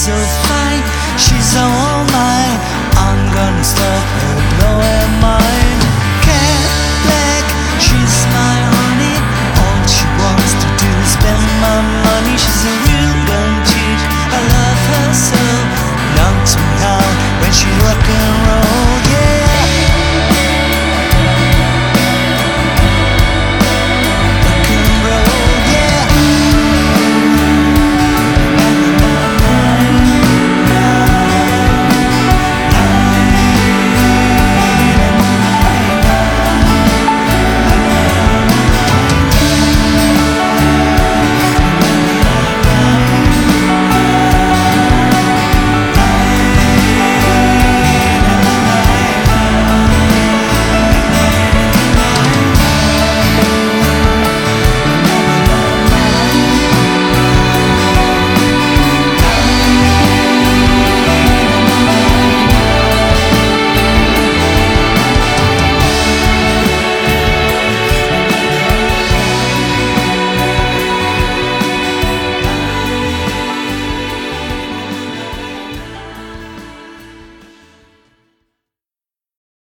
so fine, she's all mine. I'm gonna stop her blowing mine. Cat black, she's my honey. All she wants to do is spend my money. She's a real gun chick, I love her so. Knocks me out when she's rockin'